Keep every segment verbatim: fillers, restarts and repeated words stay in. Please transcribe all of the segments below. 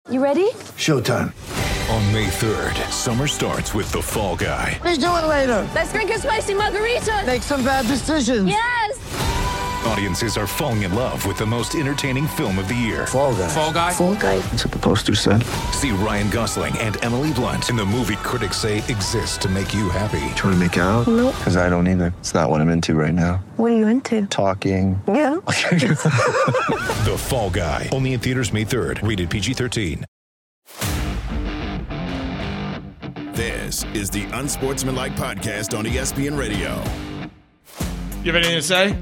You ready? Showtime. On May third, summer starts with The Fall Guy. Let's do it later. Let's drink a spicy margarita. Make some bad decisions. Yes! Audiences are falling in love with the most entertaining film of the year. Fall Guy. Fall Guy? Fall Guy. That's what the poster said. See Ryan Gosling and Emily Blunt in the movie critics say exists to make you happy. Trying to make it out? Nope. Because I don't either. It's not what I'm into right now. What are you into? Talking. Yeah. The Fall Guy. Only in theaters May third. Rated P G thirteen. This is the Unsportsmanlike Podcast on E S P N Radio. You have anything to say?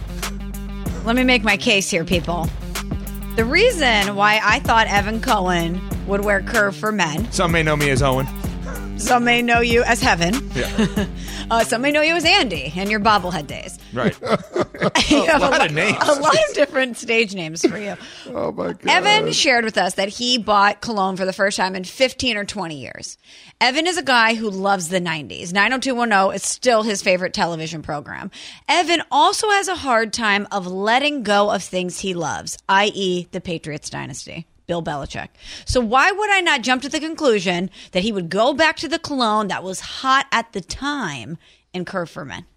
Let me make my case here, people. The reason why I thought Evan Cohen would wear curve for men. Some may know me as Owen. Some may know you as Heaven. Yeah. uh, some may know you as Andy in your bobblehead days. Right. You have a lot lo- of names. A lot of different stage names for you. Oh, my God. Evan shared with us that he bought cologne for the first time in fifteen or twenty years. Evan is a guy who loves the nineties. nine oh two one oh is still his favorite television program. Evan also has a hard time of letting go of things he loves, that is the Patriots dynasty. Bill Belichick. So why would I not jump to the conclusion that he would go back to the cologne that was hot at the time in Curve for Men?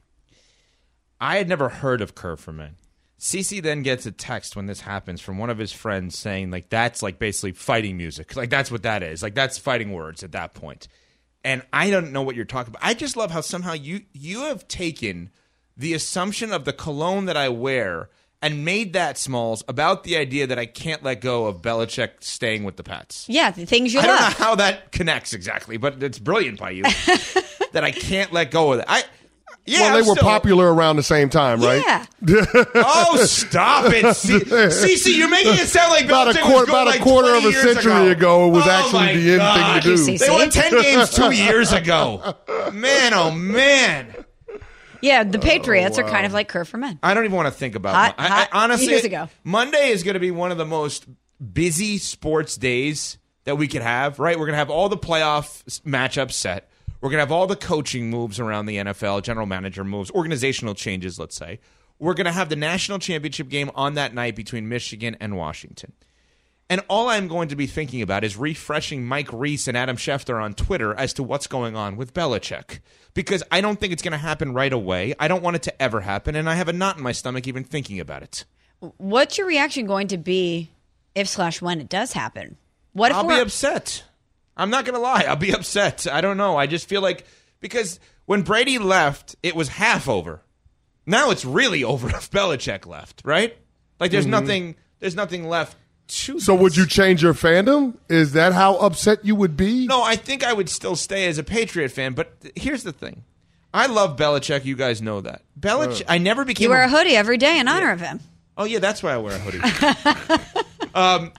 I had never heard of Curve for Men. Cece then gets a text when this happens from one of his friends saying, like, that's like basically fighting music. Like, that's what that is. Like, that's fighting words at that point. And I don't know what you're talking about. I just love how somehow you you have taken the assumption of the cologne that I wear and made that, Smalls, about the idea that I can't let go of Belichick staying with the Pats. Yeah, the things you I love. don't know how that connects exactly, but it's brilliant by you that I can't let go of it. I, yeah, well, they I'm were still, popular around the same time, right? Yeah. Oh, stop it, C- Cece! You're making it sound like about a Belichick quarter, was going about like a quarter of a twenty years century ago, it was Oh, actually my the in God. thing to do. Thank you, They won ten games two years ago. Man, oh man! Yeah, the Patriots Oh, are kind of like Curve for Men. I don't even want to think about. Hot, Mon- I, hot I, honestly, years ago. Monday is going to be one of the most busy sports days that we could have. Right, we're going to have all the playoff s- matchups set. We're going to have all the coaching moves around the N F L, general manager moves, organizational changes, let's say. We're going to have the national championship game on that night between Michigan and Washington. And all I'm going to be thinking about is refreshing Mike Reese and Adam Schefter on Twitter as to what's going on with Belichick. Because I don't think it's going to happen right away. I don't want it to ever happen, and I have a knot in my stomach even thinking about it. What's your reaction going to be if slash when it does happen? What if I'll we're- be upset. I'm not going to lie. I'll be upset. I don't know. I just feel like because when Brady left, it was half over. Now it's really over if Belichick left, right? Like there's Mm-hmm. nothing. There's nothing left to. So this. would you change your fandom? Is that how upset you would be? No, I think I would still stay as a Patriot fan. But th- here's the thing. I love Belichick. You guys know that. Belichick. I never became. you wear a hoodie every day in honor of him? Oh yeah, that's why I wear a hoodie. um,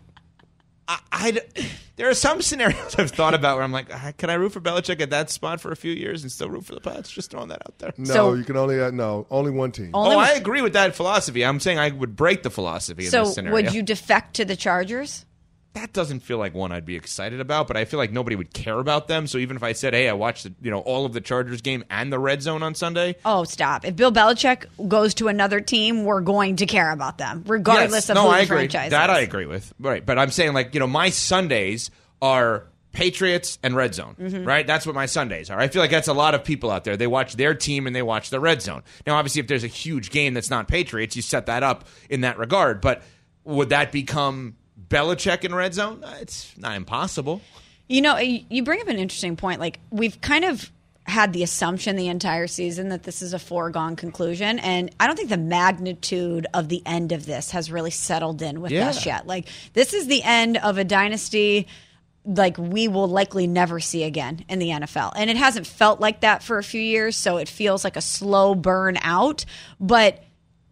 I, I there are some scenarios I've thought about where I'm like, ah, can I root for Belichick at that spot for a few years and still root for the Pats? Just throwing that out there. No, So- you can only have, no, only one team. Only oh, one- I agree with that philosophy. I'm saying I would break the philosophy in So this scenario. would you defect to the Chargers? That doesn't feel like one I'd be excited about, but I feel like nobody would care about them. So even if I said, hey, I watched the, you know all of the Chargers game and the Red Zone on Sunday. Oh, stop. If Bill Belichick goes to another team, we're going to care about them, regardless Yes, of no, who I the agree. franchise That is. I agree with. Right. But I'm saying, like, you know, my Sundays are Patriots and Red Zone, Mm-hmm. right? That's what my Sundays are. I feel like that's a lot of people out there. They watch their team and they watch the Red Zone. Now, obviously, if there's a huge game that's not Patriots, you set that up in that regard. But would that become Belichick in Red Zone? It's not impossible. You know, you bring up an interesting point. Like, we've kind of had the assumption the entire season that this is a foregone conclusion. And I don't think the magnitude of the end of this has really settled in with Yeah. us yet. Like, this is the end of a dynasty like we will likely never see again in the N F L. And it hasn't felt like that for a few years, so it feels like a slow burn out. But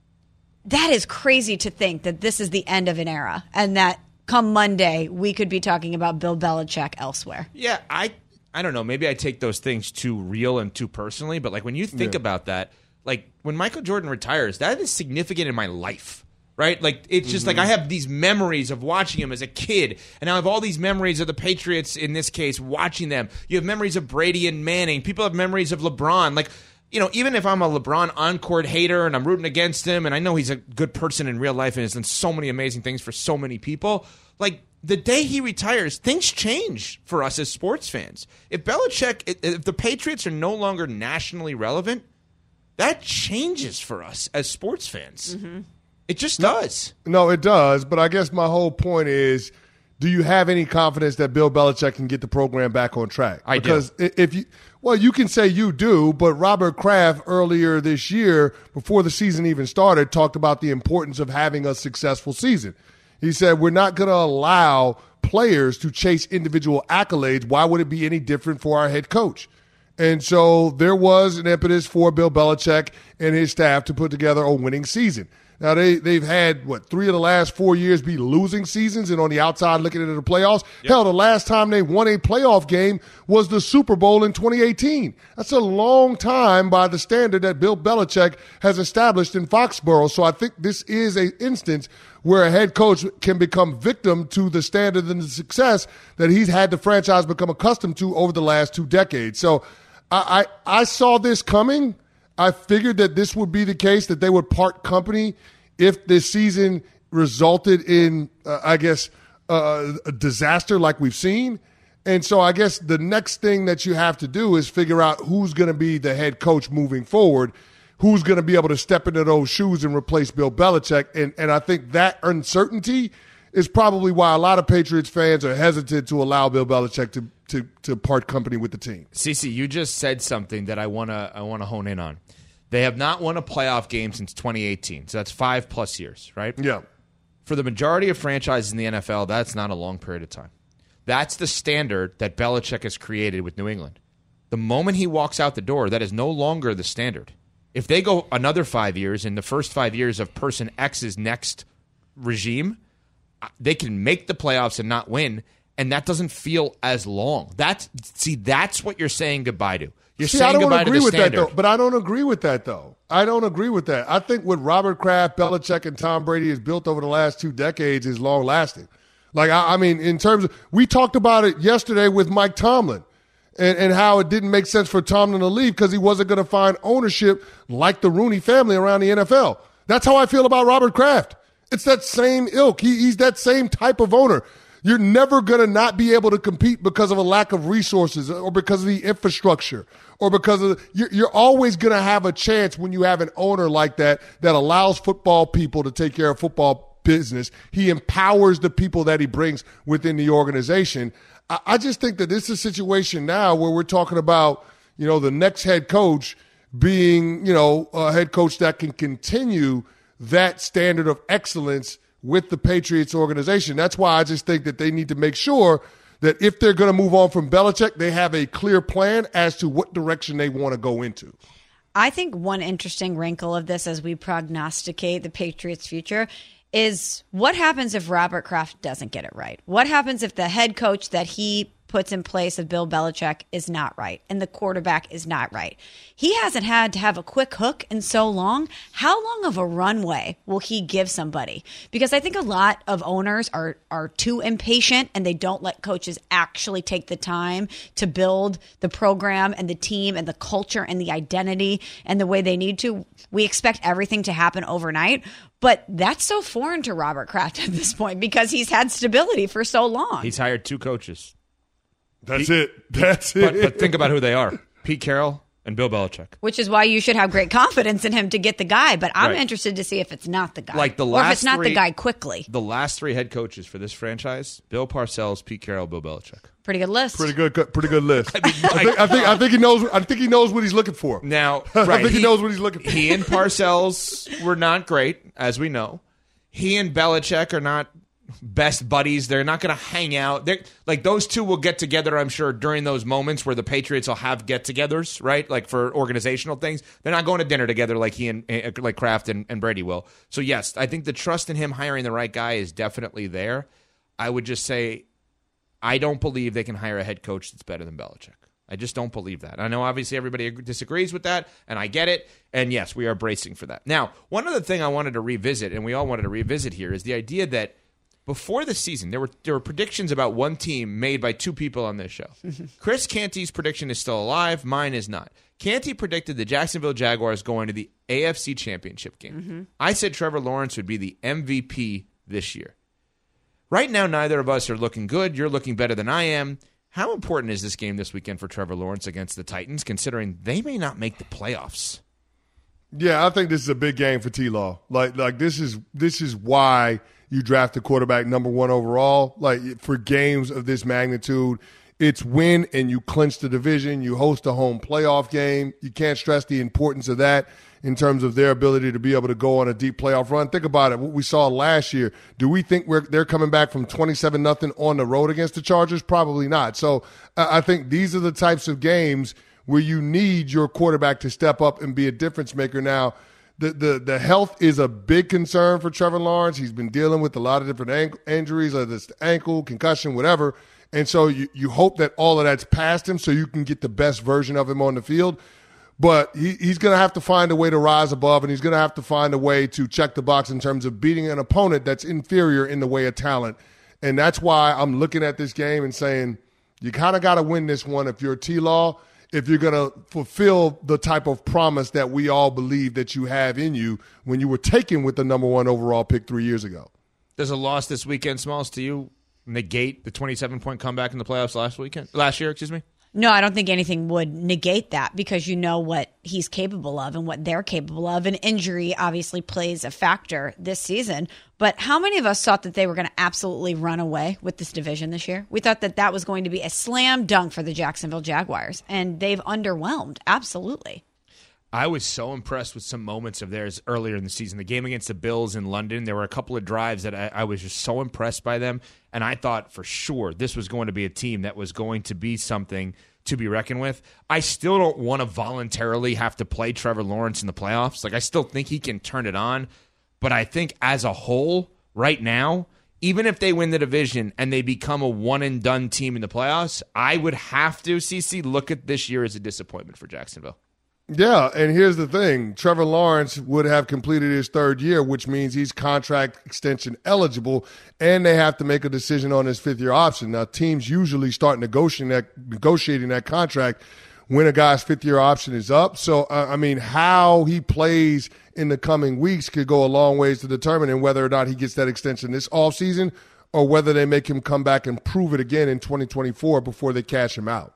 that is crazy to think that this is the end of an era and that come Monday we could be talking about Bill Belichick elsewhere. Yeah, I I don't know. Maybe I take those things too real and too personally, but like when you think Yeah. about that, like when Michael Jordan retires, that is significant in my life. Right? Like, it's just Mm-hmm. like I have these memories of watching him as a kid, and now I have all these memories of the Patriots, in this case, watching them. You have memories of Brady and Manning. People have memories of LeBron. Like, you know, even if I'm a LeBron on-court hater and I'm rooting against him, and I know he's a good person in real life and has done so many amazing things for so many people, like, the day he retires, things change for us as sports fans. If Belichick, if the Patriots are no longer nationally relevant, that changes for us as sports fans. Mm-hmm. It just no, does. No, it does. But I guess my whole point is, do you have any confidence that Bill Belichick can get the program back on track? I because do. if you, well, you can say you do, but Robert Kraft earlier this year, before the season even started, talked about the importance of having a successful season. He said, we're not going to allow players to chase individual accolades. Why would it be any different for our head coach? And so there was an impetus for Bill Belichick and his staff to put together a winning season. Now, they, they've had, what, three of the last four years be losing seasons and on the outside looking into the playoffs. Yep. Hell, the last time they won a playoff game was the Super Bowl in twenty eighteen. That's a long time by the standard that Bill Belichick has established in Foxborough. So I think this is an instance where a head coach can become victim to the standard and the success that he's had the franchise become accustomed to over the last two decades. So I, I, I saw this coming. I figured that this would be the case, that they would part company if this season resulted in, uh, I guess, uh, a disaster like we've seen. And so I guess the next thing that you have to do is figure out who's going to be the head coach moving forward, who's going to be able to step into those shoes and replace Bill Belichick. And, and I think that uncertainty is probably why a lot of Patriots fans are hesitant to allow Bill Belichick to to, to part company with the team. Cece, you just said something that I want to I want to hone in on. They have not won a playoff game since twenty eighteen, so that's five plus years, right? Yeah. For the majority of franchises in the N F L, that's not a long period of time. That's the standard that Belichick has created with New England. The moment he walks out the door, that is no longer the standard. If they go another five years, in the first five years of person X's next regime, they can make the playoffs and not win, and that doesn't feel as long. That's see, that's what you're saying goodbye to. You're see, saying I don't goodbye agree to the with standard. that, though. But I don't agree with that, though. I don't agree with that. I think what Robert Kraft, Belichick, and Tom Brady has built over the last two decades is long-lasting. Like, I, I mean, in terms of – we talked about it yesterday with Mike Tomlin and, and how it didn't make sense for Tomlin to leave because he wasn't going to find ownership like the Rooney family around the N F L. That's how I feel about Robert Kraft. It's that same ilk. He, he's that same type of owner. You're never going to not be able to compete because of a lack of resources or because of the infrastructure or because of – you're, you're always going to have a chance when you have an owner like that that allows football people to take care of football business. He empowers the people that he brings within the organization. I, I just think that this is a situation now where we're talking about, you know, the next head coach being, you know, a head coach that can continue that standard of excellence with the Patriots organization. That's why I just think that they need to make sure that if they're going to move on from Belichick, they have a clear plan as to what direction they want to go into. I think one interesting wrinkle of this as we prognosticate the Patriots' future is what happens if Robert Kraft doesn't get it right? What happens if the head coach that he puts in place of Bill Belichick is not right and the quarterback is not right? He hasn't had to have a quick hook in so long. How long of a runway will he give somebody? Because I think a lot of owners are are too impatient and they don't let coaches actually take the time to build the program and the team and the culture and the identity and the way they need to. We expect everything to happen overnight. But that's so foreign to Robert Kraft at this point because he's had stability for so long. He's hired two coaches. That's Pete, it. That's but, it. But think about who they are. Pete Carroll and Bill Belichick. Which is why you should have great confidence in him to get the guy. But I'm right. interested to see if it's not the guy. Like the or last if it's not three, the guy quickly. The last three head coaches for this franchise, Bill Parcells, Pete Carroll, Bill Belichick. Pretty good list. Pretty good, pretty good list. I, mean, I, think, I think I think he knows. I think he knows what he's looking for. Now, right, I think he, he knows what he's looking for. He and Parcells were not great, as we know. He and Belichick are not best buddies. They're not going to hang out. They're, like those two will get together, I'm sure, during those moments where the Patriots will have get-togethers, right? Like for organizational things. They're not going to dinner together like he and like Kraft and, and Brady will. So yes, I think the trust in him hiring the right guy is definitely there. I would just say I don't believe they can hire a head coach that's better than Belichick. I just don't believe that. I know obviously everybody disagrees with that, and I get it. And yes, we are bracing for that. Now, one other thing I wanted to revisit, and we all wanted to revisit here, is the idea that before the season, there were there were predictions about one team made by two people on this show. Chris Canty's prediction is still alive. Mine is not. Canty predicted the Jacksonville Jaguars going to the A F C Championship game. Mm-hmm. I said Trevor Lawrence would be the M V P this year. right now, neither of us are looking good. You're looking better than I am. How important is this game this weekend for Trevor Lawrence against the Titans, considering they may not make the playoffs? Yeah, I think this is a big game for T-Law. Like, like this is this is why you draft a quarterback number one overall. Like, for games of this magnitude, it's win and you clinch the division. You host a home playoff game. You can't stress the importance of that in terms of their ability to be able to go on a deep playoff run. Think about it. What we saw last year. Do we think we're they're coming back from twenty-seven nothing on the road against the Chargers? Probably not. So uh, I think these are the types of games where you need your quarterback to step up and be a difference maker. Now, the the the health is a big concern for Trevor Lawrence. He's been dealing with a lot of different an- injuries, whether it's the ankle, concussion, whatever. And so you, you hope that all of that's past him so you can get the best version of him on the field. But he, he's going to have to find a way to rise above, and he's going to have to find a way to check the box in terms of beating an opponent that's inferior in the way of talent. And that's why I'm looking at this game and saying you kind of got to win this one if you're T-Law, if you're going to fulfill the type of promise that we all believe that you have in you when you were taken with the number one overall pick three years ago. Does a loss this weekend, Smalls, to you negate the twenty-seven point comeback in the playoffs last weekend, last year, excuse me? No, I don't think anything would negate that because you know what he's capable of and what they're capable of. And injury obviously plays a factor this season. But how many of us thought that they were going to absolutely run away with this division this year? We thought that that was going to be a slam dunk for the Jacksonville Jaguars, and they've underwhelmed. Absolutely. I was so impressed with some moments of theirs earlier in the season. The game against the Bills in London, there were a couple of drives that I, I was just so impressed by them. And I thought for sure this was going to be a team that was going to be something to be reckoned with. I still don't want to voluntarily have to play Trevor Lawrence in the playoffs. Like, I still think he can turn it on. But I think as a whole, right now, even if they win the division and they become a one-and-done team in the playoffs, I would have to, C C, look at this year as a disappointment for Jacksonville. Yeah, and here's the thing. Trevor Lawrence would have completed his third year, which means he's contract extension eligible, and they have to make a decision on his fifth-year option. Now, teams usually start negotiating that, negotiating that contract when a guy's fifth-year option is up. So, uh, I mean, how he plays in the coming weeks could go a long ways to determining whether or not he gets that extension this offseason or whether they make him come back and prove it again in twenty twenty-four before they cash him out.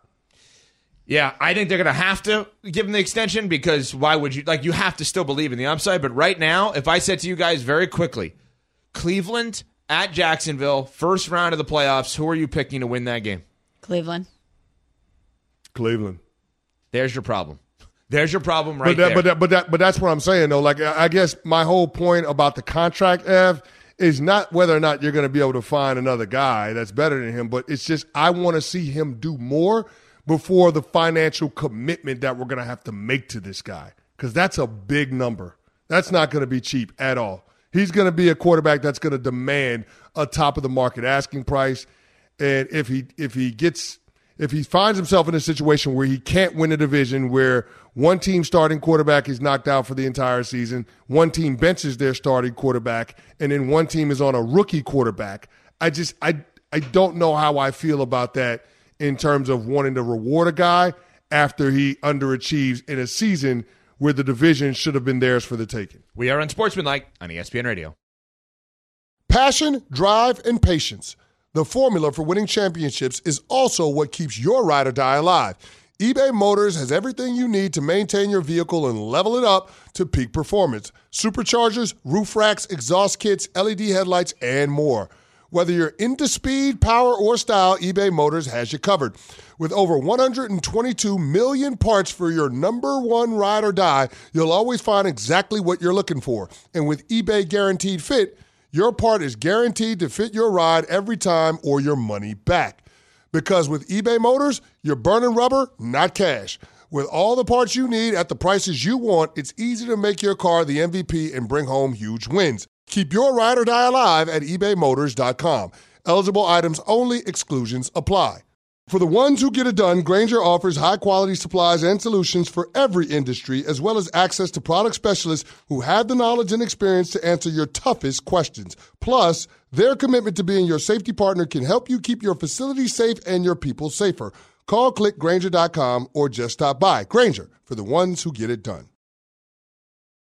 Yeah, I think they're going to have to give him the extension because why would you? Like, you have to still believe in the upside. But right now, if I said to you guys very quickly, Cleveland at Jacksonville, first round of the playoffs, who are you picking to win that game? Cleveland. Cleveland. There's your problem. There's your problem right but that, there. But that, but that, but that's what I'm saying though. Like, I guess my whole point about the contract, Ev, is not whether or not you're going to be able to find another guy that's better than him, but it's just I want to see him do more before the financial commitment that we're going to have to make to this guy, because that's a big number. That's not going to be cheap at all. He's going to be a quarterback that's going to demand a top-of-the-market asking price, and if he if he gets if he finds himself in a situation where he can't win a division, where one team starting quarterback is knocked out for the entire season, one team benches their starting quarterback, and then one team is on a rookie quarterback, I just I I don't know how I feel about that in terms of wanting to reward a guy after he underachieves in a season where the division should have been theirs for the taking. We are Unsportsmanlike on E S P N Radio. Passion, drive, and patience. The formula for winning championships is also what keeps your ride or die alive. eBay Motors has everything you need to maintain your vehicle and level it up to peak performance. Superchargers, roof racks, exhaust kits, L E D headlights, and more. Whether you're into speed, power, or style, eBay Motors has you covered. With over one hundred twenty-two million parts for your number one ride or die, you'll always find exactly what you're looking for. And with eBay Guaranteed Fit, your part is guaranteed to fit your ride every time or your money back. Because with eBay Motors, you're burning rubber, not cash. With all the parts you need at the prices you want, it's easy to make your car the M V P and bring home huge wins. Keep your ride or die alive at ebay motors dot com. Eligible items only. Exclusions apply. For the ones who get it done, Grainger offers high-quality supplies and solutions for every industry, as well as access to product specialists who have the knowledge and experience to answer your toughest questions. Plus, their commitment to being your safety partner can help you keep your facility safe and your people safer. Call, click Grainger dot com, or just stop by. Grainger, for the ones who get it done.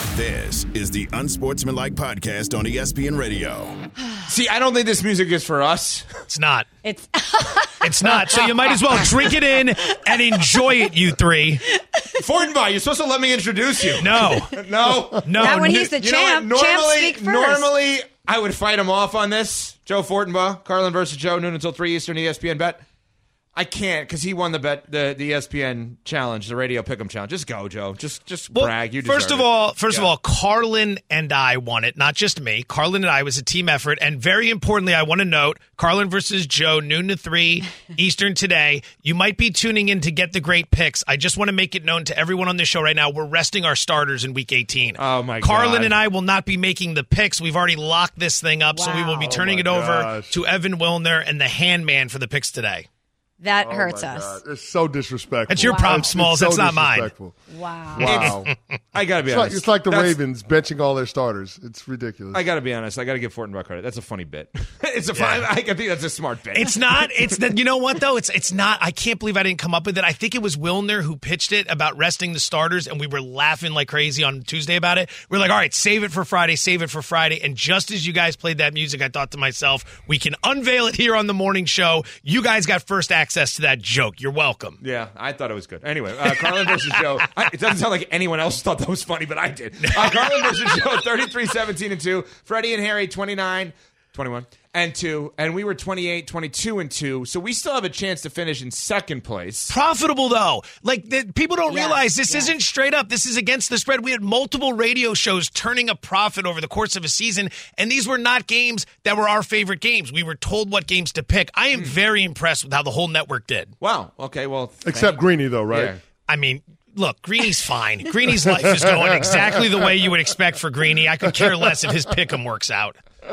This is the Unsportsmanlike Podcast on E S P N Radio. See, I don't think this music is for us. It's not. It's It's not. So you might as well drink it in and enjoy it, you three. Fortenbaugh, you're supposed to let me introduce you. No. No. No. not when he's the You know what? champ. Normally, Champs speak first. normally I would fight him off on this. Joe Fortenbaugh, Carlin versus Joe, noon until three Eastern, E S P N Bet. I can't because he won the bet, the, the E S P N challenge, the radio pick'em challenge. Just go, Joe. Just just Well, brag. You deserve first of it. all, first Yeah. of all, Carlin and I won it, not just me. Carlin and I was a team effort, and very importantly, I want to note Carlin versus Joe, noon to three Eastern today. You might be tuning in to get the great picks. I just want to make it known to everyone on this show right now, we're resting our starters in Week eighteen. Oh my Carlin God. and I will not be making the picks. We've already locked this thing up, so we will be Wow. turning Oh it my over gosh. to Evan Wilner and the Handman for the picks today. that Oh hurts my us. God. It's so disrespectful. That's your Wow. problem, It's Smalls. so That's not mine. disrespectful. Wow. Wow. I gotta be It's like, honest. it's like the That's- Ravens benching all their starters. It's ridiculous. I gotta be honest. I gotta give Fortenbaugh credit. That's a funny bit. It's a Yeah. fun, I think that's a smart bit. It's not. It's that. You know what though? It's it's not. I can't believe I didn't come up with it. I think it was Wilner who pitched it about resting the starters, and we were laughing like crazy on Tuesday about it. We're like, all right, save it for Friday, save it for Friday. And just as you guys played that music, I thought to myself, we can unveil it here on the morning show. You guys got first access to that joke. You're welcome. Yeah, I thought it was good. Anyway, uh, Carlin versus Joe. I, it doesn't sound like anyone else thought that was funny, but I did. Uh, Carlin versus Joe, thirty-three, seventeen, and two. Freddie and Harry, twenty-nine, twenty-one, and two. And we were twenty-eight, twenty-two, and two. So we still have a chance to finish in second place. Profitable though, like the, people don't Yeah, realize this yeah. isn't straight up. This is against the spread. We had multiple radio shows turning a profit over the course of a season, and these were not games that were our favorite games. We were told what games to pick. I am very impressed with how the whole network did. Wow. Okay, well. Except thank- Greeny, though, right? Yeah. I mean, look, Greeny's fine. Greeny's life is going exactly the way you would expect for Greeny. I could care less if his pick'em works out.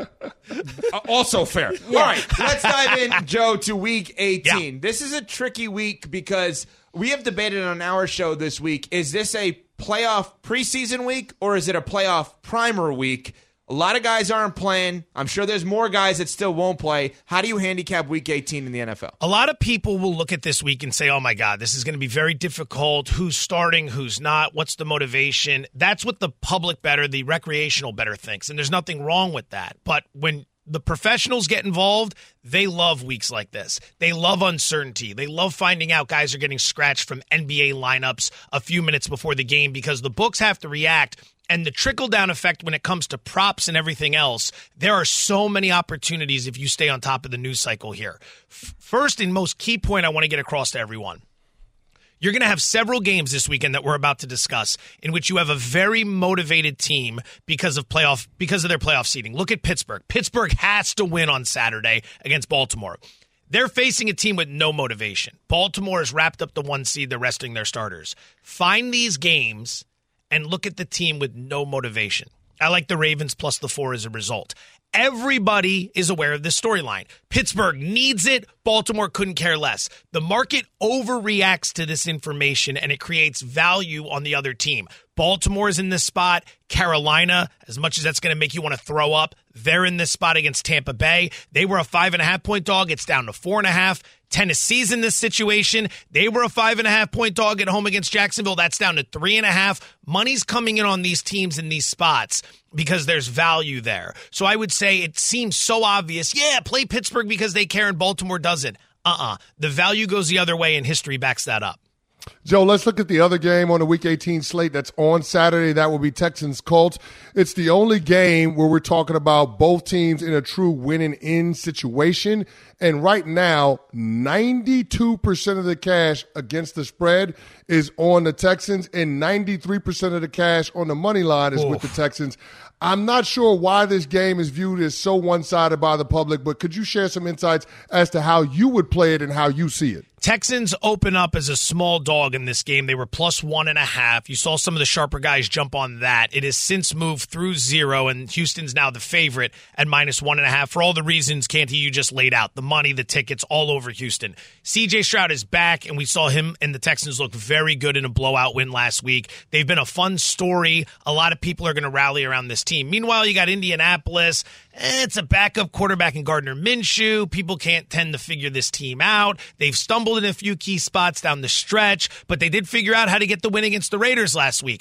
Uh, also fair. All right, let's dive in, Joe, to week eighteen. Yeah. This is a tricky week because we have debated on our show this week, is this a playoff preseason week or is it a playoff primer week? A lot of guys aren't playing. I'm sure there's more guys that still won't play. How do you handicap week eighteen in the N F L? A lot of people will look at this week and say, oh my God, this is going to be very difficult. Who's starting? Who's not? What's the motivation? That's what the public better, the recreational better thinks. And there's nothing wrong with that. But when the professionals get involved, they love weeks like this. They love uncertainty. They love finding out guys are getting scratched from N B A lineups a few minutes before the game because the books have to react. And the trickle-down effect when it comes to props and everything else, there are so many opportunities if you stay on top of the news cycle here. F- first and most key point I want to get across to everyone. You're going to have several games this weekend that we're about to discuss in which you have a very motivated team because of playoff because of their playoff seeding. Look at Pittsburgh. Pittsburgh has to win on Saturday against Baltimore. They're facing a team with no motivation. Baltimore has wrapped up the one seed. They're resting their starters. Find these games and look at the team with no motivation. I like the Ravens plus the four as a result. Everybody is aware of this storyline. Pittsburgh needs it. Baltimore couldn't care less. The market overreacts to this information, and it creates value on the other team. Baltimore is in this spot. Carolina, as much as that's going to make you want to throw up, they're in this spot against Tampa Bay. They were a five and a half point dog. It's down to four and a half. Tennessee's in this situation. They were a five and a half point dog at home against Jacksonville. That's down to three and a half. Money's coming in on these teams in these spots because there's value there. So I would say it seems so obvious. Yeah, play Pittsburgh because they care and Baltimore doesn't. Uh-uh. The value goes the other way and history backs that up. Joe, let's look at the other game on the Week eighteen slate that's on Saturday. That will be Texans-Colts. It's the only game where we're talking about both teams in a true winning-in situation. And right now, ninety-two percent of the cash against the spread is on the Texans, and ninety-three percent of the cash on the money line is Oof. with the Texans. I'm not sure why this game is viewed as so one-sided by the public, but could you share some insights as to how you would play it and how you see it? Texans open up as a small dog in this game. They were plus one and a half. You saw some of the sharper guys jump on that. It has since moved through zero, and Houston's now the favorite at minus one and a half for all the reasons, Canty, you just laid out. The money, the tickets, all over Houston. C J Stroud is back, and we saw him and the Texans look very good in a blowout win last week. They've been a fun story. A lot of people are going to rally around this team. Meanwhile, you got Indianapolis. It's a backup quarterback in Gardner Minshew. People can't tend to figure this team out. They've stumbled in a few key spots down the stretch, but they did figure out how to get the win against the Raiders last week.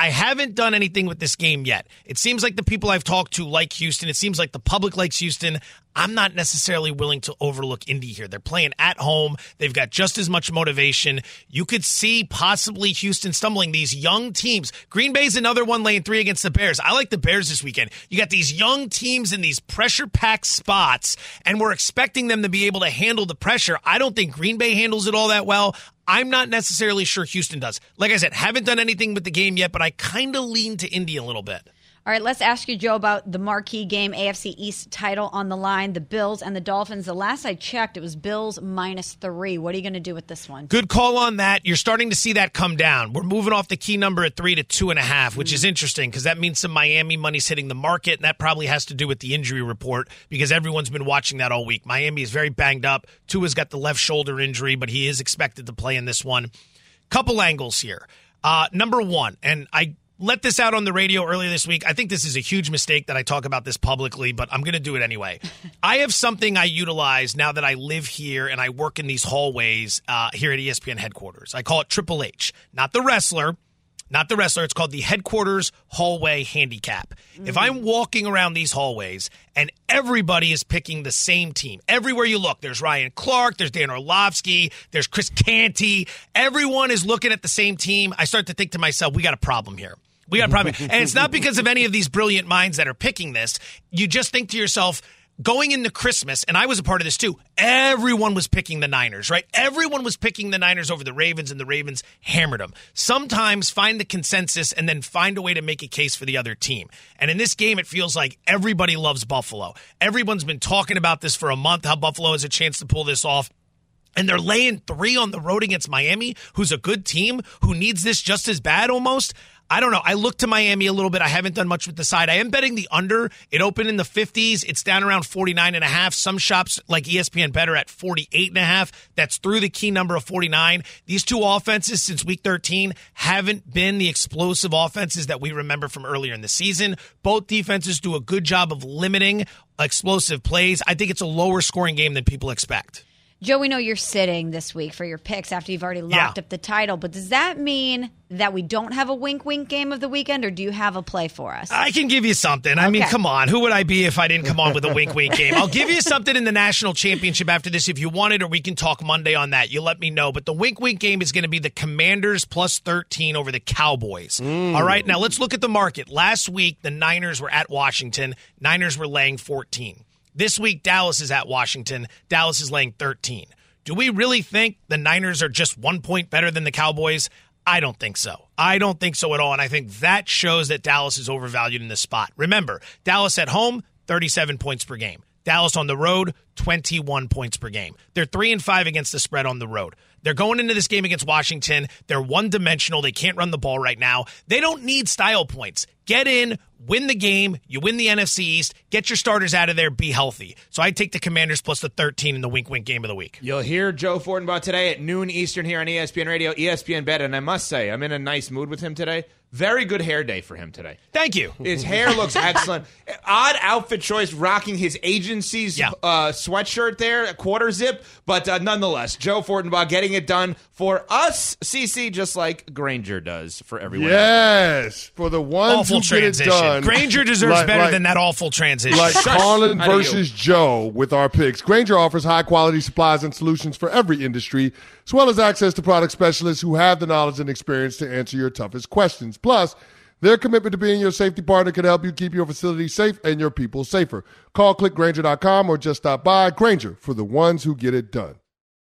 I haven't done anything with this game yet. It seems like the people I've talked to like Houston. It seems like the public likes Houston. I'm not necessarily willing to overlook Indy here. They're playing at home. They've got just as much motivation. You could see possibly Houston stumbling. These young teams. Green Bay's another one laying three against the Bears. I like the Bears this weekend. You got these young teams in these pressure-packed spots, and we're expecting them to be able to handle the pressure. I don't think Green Bay handles it all that well. I'm not necessarily sure Houston does. Like I said, haven't done anything with the game yet, but I kind of lean to Indy a little bit. All right, let's ask you, Joe, about the marquee game, A F C East title on the line, the Bills and the Dolphins. The last I checked, it was Bills minus three. What are you going to do with this one? Good call on that. You're starting to see that come down. We're moving off the key number at three to two and a half, which mm. is interesting because that means some Miami money's hitting the market, and that probably has to do with the injury report because everyone's been watching that all week. Miami is very banged up. Tua's got the left shoulder injury, but he is expected to play in this one. Couple angles here. Uh, number one, and I let this out on the radio earlier this week. I think this is a huge mistake that I talk about this publicly, but I'm going to do it anyway. I have something I utilize now that I live here and I work in these hallways uh, here at E S P N headquarters. I call it Triple H, not the wrestler, not the wrestler. It's called the headquarters hallway handicap. Mm-hmm. If I'm walking around these hallways and everybody is picking the same team, everywhere you look, there's Ryan Clark, there's Dan Orlovsky, there's Chris Canty, everyone is looking at the same team, I start to think to myself, we got a problem here. We got a problem. And it's not because of any of these brilliant minds that are picking this. You just think to yourself, going into Christmas, and I was a part of this too, everyone was picking the Niners, right? Everyone was picking the Niners over the Ravens, and the Ravens hammered them. Sometimes find the consensus and then find a way to make a case for the other team. And in this game, it feels like everybody loves Buffalo. Everyone's been talking about this for a month, how Buffalo has a chance to pull this off. And they're laying three on the road against Miami, who's a good team, who needs this just as bad almost. I don't know. I look to Miami a little bit. I haven't done much with the side. I am betting the under. It opened in the fifties. It's down around forty-nine and a half. Some shops like E S P N Bet are at forty-eight and a half. That's through the key number of forty-nine. These two offenses since week thirteen haven't been the explosive offenses that we remember from earlier in the season. Both defenses do a good job of limiting explosive plays. I think it's a lower scoring game than people expect. Joe, we know you're sitting this week for your picks after you've already locked yeah. up the title, but does that mean that we don't have a wink-wink game of the weekend, or do you have a play for us? I can give you something. I okay. mean, come on. Who would I be if I didn't come on with a wink-wink game? I'll give you something in the national championship after this if you want it, or we can talk Monday on that. You let me know. But the wink-wink game is going to be the Commanders plus thirteen over the Cowboys. Mm. All right, now let's look at the market. Last week, the Niners were at Washington. Niners were laying fourteen. This week, Dallas is at Washington. Dallas is laying thirteen. Do we really think the Niners are just one point better than the Cowboys? I don't think so. I don't think so at all, and I think that shows that Dallas is overvalued in this spot. Remember, Dallas at home, thirty-seven points per game. Dallas on the road, twenty-one points per game. They're three and five against the spread on the road. They're going into this game against Washington. They're one-dimensional. They can't run the ball right now. They don't need style points. Get in, win the game. You win the N F C East. Get your starters out of there. Be healthy. So I take the Commanders plus the thirteen in the wink-wink game of the week. You'll hear Joe Fortenbaugh today at noon Eastern here on E S P N Radio, E S P N Bet. And I must say, I'm in a nice mood with him today. Very good hair day for him today. Thank you. His hair looks excellent. Odd outfit choice, rocking his agency's yeah. uh, sweatshirt there, a quarter zip. But uh, nonetheless, Joe Fortenbaugh getting it done for us, C C, just like Granger does for everyone yes, else. For the ones awful who transition. get it done. Granger deserves like, better like, than that awful transition. Like Carlin versus Joe with our picks. Granger offers high-quality supplies and solutions for every industry, as well as access to product specialists who have the knowledge and experience to answer your toughest questions. Plus, their commitment to being your safety partner can help you keep your facility safe and your people safer. Call click granger dot com or just stop by. Granger, for the ones who get it done.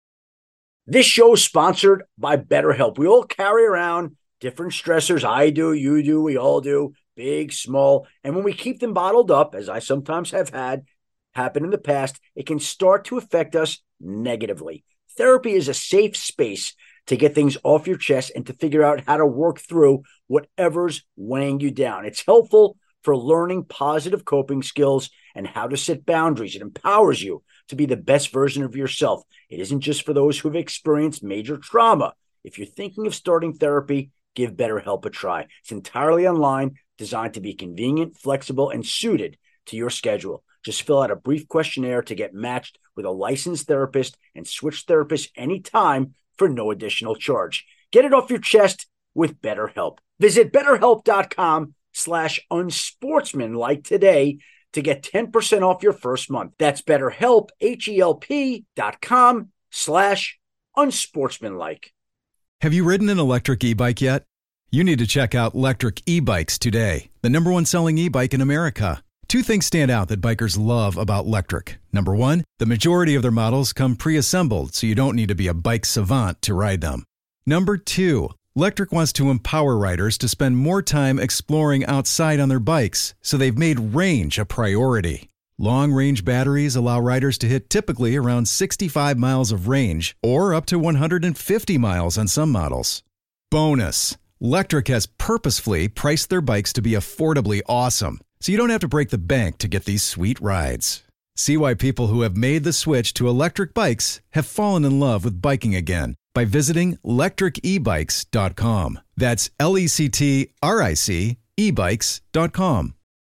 This show is sponsored by BetterHelp. We all carry around different stressors. I do, you do, we all do, big, small. And when we keep them bottled up, as I sometimes have had happen in the past, it can start to affect us negatively. Therapy is a safe space to get things off your chest and to figure out how to work through whatever's weighing you down. It's helpful for learning positive coping skills and how to set boundaries. It empowers you to be the best version of yourself. It isn't just for those who've experienced major trauma. If you're thinking of starting therapy, give BetterHelp a try. It's entirely online, designed to be convenient, flexible, and suited to your schedule. Just fill out a brief questionnaire to get matched with a licensed therapist and switch therapists anytime for no additional charge. Get it off your chest with BetterHelp. Visit betterhelp.com slash unsportsmanlike today to get ten percent off your first month. That's betterhelp, H-E-L-P dot com slash unsportsmanlike. Have you ridden an electric e-bike yet? You need to check out Lectric E-Bikes today, the number one selling e-bike in America. Two things stand out that bikers love about Lectric. Number one, the majority of their models come pre-assembled, so you don't need to be a bike savant to ride them. Number two, Lectric wants to empower riders to spend more time exploring outside on their bikes, so they've made range a priority. Long-range batteries allow riders to hit typically around sixty-five miles of range, or up to one hundred fifty miles on some models. Bonus, Lectric has purposefully priced their bikes to be affordably awesome, so you don't have to break the bank to get these sweet rides. See why people who have made the switch to electric bikes have fallen in love with biking again by visiting lectric e bikes dot com. That's L E C T R I C e bikes dot com.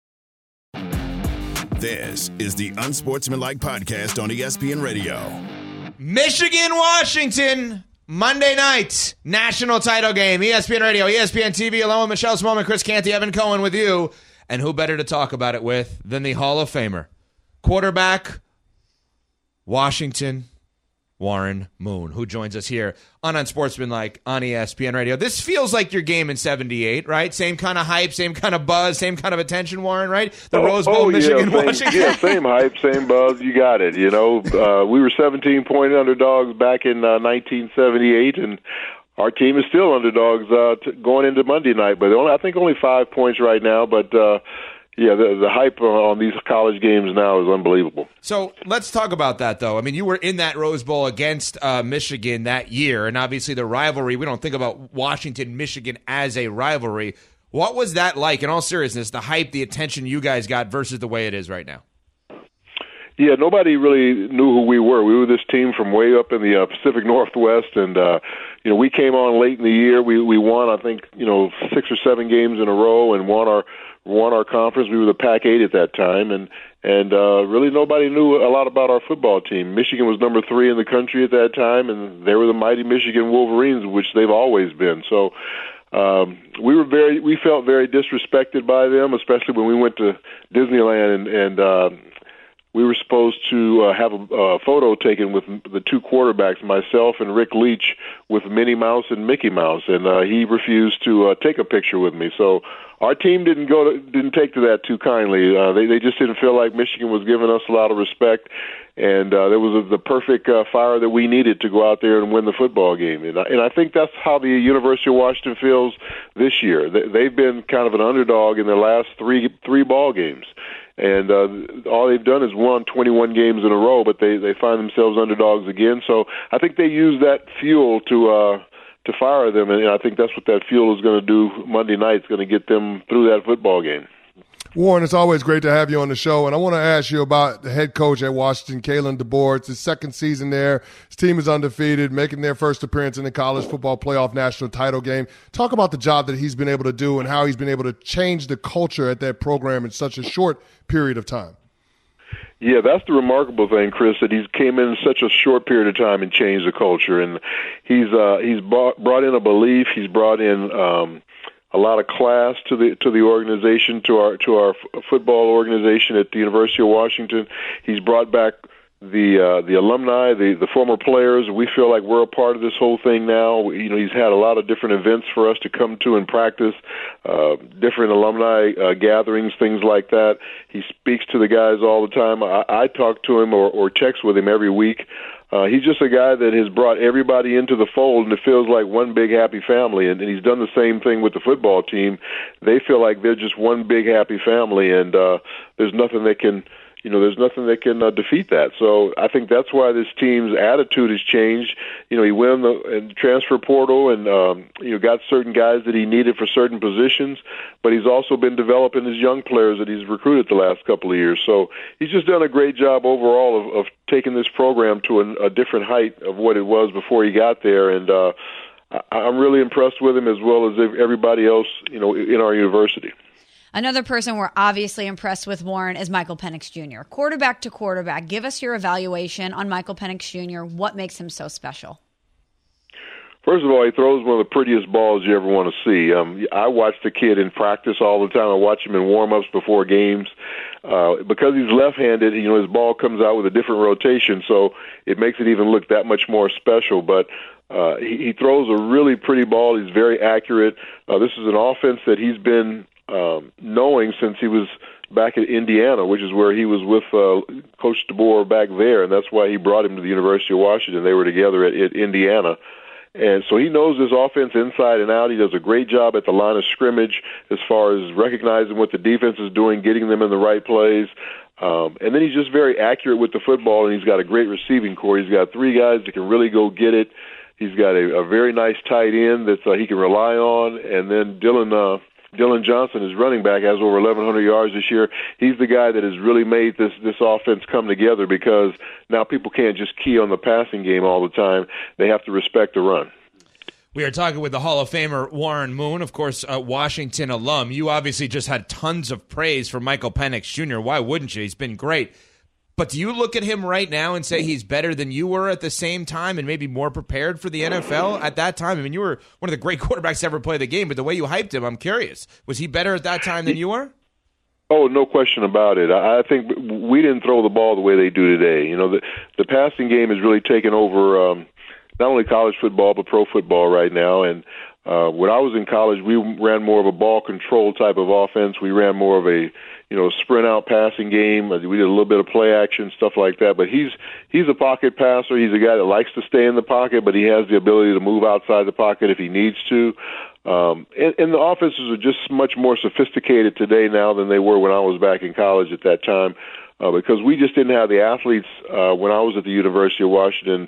This is the Unsportsmanlike Podcast on E S P N Radio. Michigan, Washington, Monday night, national title game. E S P N Radio, E S P N T V, along with Michelle Smallman, Chris Canty, Evan Cohen with you. And who better to talk about it with than the Hall of Famer, quarterback, Washington, Warren Moon, who joins us here on Unsportsmanlike on E S P N Radio. This feels like your game in seventy-eight, right? Same kind of hype, same kind of buzz, same kind of attention, Warren, right? The oh, Rose Bowl, oh, Michigan, yeah, same, Washington. Yeah, same hype, same buzz. You got it. You know, uh, we were seventeen-point underdogs back in uh, nineteen seventy-eight, and our team is still underdogs uh, t- going into Monday night. But only, I think only five points right now, but... Uh, Yeah, the, the hype on these college games now is unbelievable. So let's talk about that, though. I mean, you were in that Rose Bowl against uh, Michigan that year, and obviously the rivalry, we don't think about Washington, Michigan as a rivalry. What was that like, in all seriousness, the hype, the attention you guys got versus the way it is right now? Yeah, nobody really knew who we were. We were this team from way up in the uh, Pacific Northwest, and uh, you know, we came on late in the year. We we won, I think, you know, six or seven games in a row, and won our won our conference. We were the Pac eight at that time, and and uh, really nobody knew a lot about our football team. Michigan was number three in the country at that time, and they were the mighty Michigan Wolverines, which they've always been. So um, we were very we felt very disrespected by them, especially when we went to Disneyland and and. Uh, We were supposed to uh, have a uh, photo taken with the two quarterbacks, myself and Rick Leach, with Minnie Mouse and Mickey Mouse, and uh, he refused to uh, take a picture with me. So our team didn't go to, didn't take to that too kindly. Uh, they they just didn't feel like Michigan was giving us a lot of respect, and uh, there was a, the perfect uh, fire that we needed to go out there and win the football game. And I, and I think that's how the University of Washington feels this year. They, they've been kind of an underdog in their last three three ball games. And uh, all they've done is won twenty-one games in a row, but they, they find themselves underdogs again. So I think they use that fuel to uh, to fire them, and I think that's what that fuel is going to do Monday night. It's going to get them through that football game. Warren, it's always great to have you on the show, and I want to ask you about the head coach at Washington, Kalen DeBoer. It's his second season there. His team is undefeated, making their first appearance in the college football playoff national title game. Talk about the job that he's been able to do and how he's been able to change the culture at that program in such a short period of time. Yeah, that's the remarkable thing, Chris, that he's came in such a short period of time and changed the culture. And he's uh, he's brought, brought in a belief. He's brought in um, a lot of class to the to the organization, to our to our f- football organization at the University of Washington. He's brought back the uh, the alumni, the the former players. We feel like we're a part of this whole thing now. We, you know, he's had a lot of different events for us to come to and practice, uh, different alumni uh, gatherings, things like that. He speaks to the guys all the time. I, I talk to him or, or text with him every week. Uh, he's just a guy that has brought everybody into the fold, and it feels like one big happy family. And, and he's done the same thing with the football team. They feel like they're just one big happy family, and uh, there's nothing that can, you know, there's nothing that can uh, defeat that. So I think that's why this team's attitude has changed. You know, he went in the, in the transfer portal and um, you know, got certain guys that he needed for certain positions, but he's also been developing his young players that he's recruited the last couple of years. So he's just done a great job overall of, of taking this program to a, a different height of what it was before he got there. And uh, I, I'm really impressed with him, as well as everybody else, you know, in our university. Another person we're obviously impressed with, Warren, is Michael Penix Junior Quarterback to quarterback, give us your evaluation on Michael Penix Junior What makes him so special? First of all, he throws one of the prettiest balls you ever want to see. Um, I watch the kid in practice all the time. I watch him in warm-ups before games. Uh, because he's left-handed, you know, his ball comes out with a different rotation, so it makes it even look that much more special. But uh, he, he throws a really pretty ball. He's very accurate. Uh, this is an offense that he's been um, knowing since he was back at Indiana, which is where he was with uh, Coach DeBoer back there, and that's why he brought him to the University of Washington. They were together at, at Indiana. And so he knows this offense inside and out. He does a great job at the line of scrimmage as far as recognizing what the defense is doing, getting them in the right plays. Um, and then he's just very accurate with the football, and he's got a great receiving core. He's got three guys that can really go get it. He's got a, a very nice tight end that uh, he can rely on. And then Dylan uh, Dylan Johnson, his running back, has over eleven hundred yards this year. He's the guy that has really made this, this offense come together because now people can't just key on the passing game all the time. They have to respect the run. We are talking with the Hall of Famer Warren Moon, of course, a Washington alum. You obviously just had tons of praise for Michael Penix Junior Why wouldn't you? He's been great. But do you look at him right now and say he's better than you were at the same time and maybe more prepared for the N F L at that time? I mean, you were one of the great quarterbacks to ever play the game, but the way you hyped him, I'm curious. Was he better at that time than you were? Oh, no question about it. I think we didn't throw the ball the way they do today. You know, the, the passing game has really taken over um, not only college football but pro football right now. And uh, when I was in college, we ran more of a ball control type of offense. We ran more of a you know, sprint out passing game. We did a little bit of play action, stuff like that. But he's he's a pocket passer. He's a guy that likes to stay in the pocket, but he has the ability to move outside the pocket if he needs to. Um, and, and the offenses are just much more sophisticated today now than they were when I was back in college at that time, uh, because we just didn't have the athletes uh, when I was at the University of Washington.